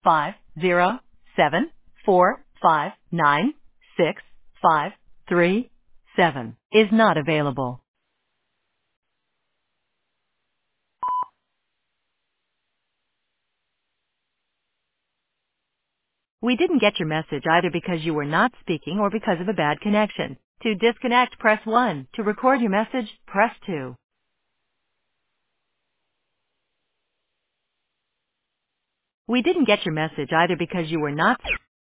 507-459-6537 is not available. We didn't get your message either because you were not speaking or because of a bad connection. To disconnect, press 1. To record your message, press 2. We didn't get your message either because you were not